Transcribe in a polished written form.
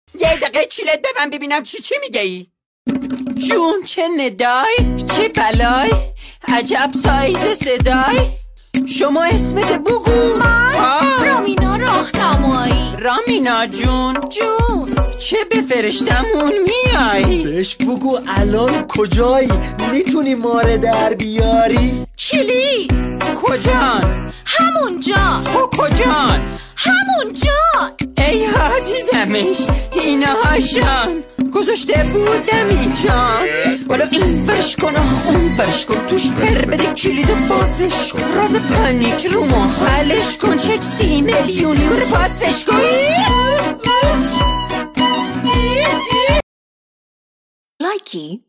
یه دقیقه چیلت ببن ببینم چی میگه ای. جون چه ندای، چه بلای، عجب سایز صدای. شما اسمت بگو. رامینا راهنمایی. رامینا جون چه به فرشتمون میای؟ بهش بگو الان کجایی، میتونی ماره در بیاری؟ چیلی کجان؟ همونجا. خب کجان؟ همونجا. ای ها دیدمش، اینا هاشان گذاشته بودم اینجان. حالا این برش کن اون برش کن، توش پر بده کلید بازش کن، راز پنیک رو ما حلش کن، چک 30 میلیون یورو پاسش کن. لایکی